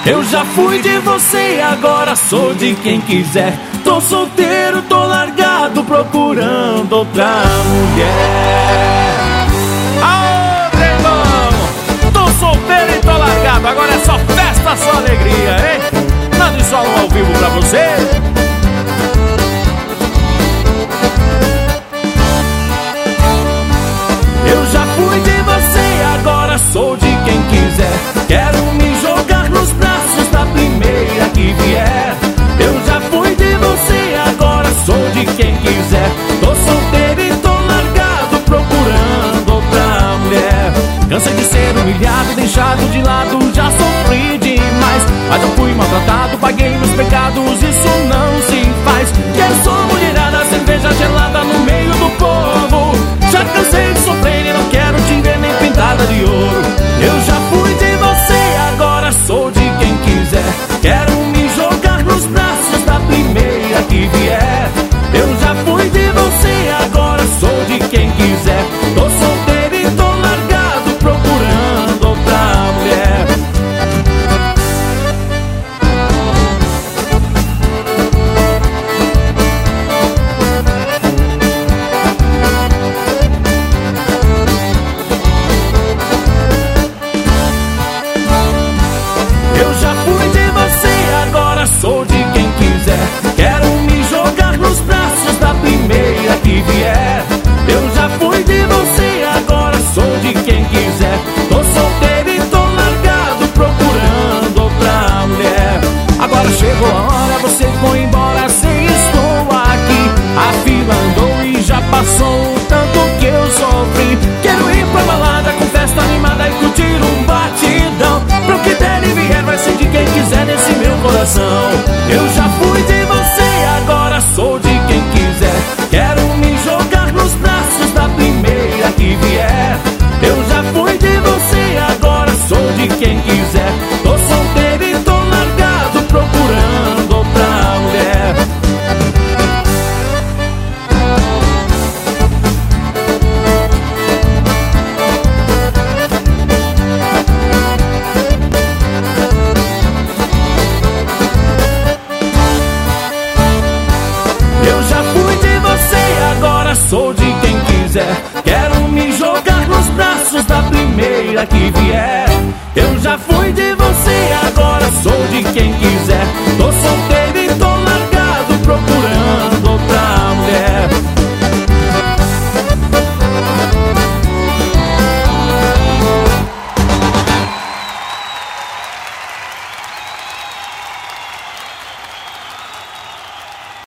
Eu já fui de você, agora sou de quem quiser. Tô solteiro, tô largado, procurando outra mulher. Aô, irmão! Tô solteiro e tô largado, agora é só festa, só alegria, hein? Manda só um ao vivo pra você. Eu já fui de você, agora sou de quem quiser. Quero me jogar nos braços da primeira que vier. Eu já fui de você, agora sou de quem quiser. Tô solteiro e tô largado, procurando outra mulher. Cansei de ser humilhado, deixado de lado, já sofri demais. Mas eu fui maltratado, paguei meus pecados, isso não se faz. Quero só mulherada, cerveja gelada no meio do povo. Já cansei de sofrer e não quero te ver nem pintada de ouro. Eu já fui de você, agora sou de quem quiser. Quero me jogar nos braços da primeira que vier. Eu já fui de você, agora sou de quem quiser. Tô solteiro e tô largado, procurando outra mulher. Eu já fui de você, agora sou de quem quiser. Quero me jogar nos braços da primeira que vier. Eu já fui de você, agora sou de quem quiser. Tô solteiro e tô largado, procurando outra mulher. Agora chegou a hora, você foi embora, sei, estou aqui. A fila andou e já passou o tanto que eu sofri. Quero ir pra balada com festa animada e curtir um batidão. Pro que der e vier vai ser de quem quiser nesse meu coração. Eu já fui de você, agora sou de quem quiser. Quero me jogar nos braços da primeira que vier. Eu já fui de você, agora sou de quem quiser. Tô solteiro e tô largado, procurando outra mulher. Eu já fui de você, agora sou de quem quiser. Quero me jogar nos braços da primeira que vier. Eu já fui de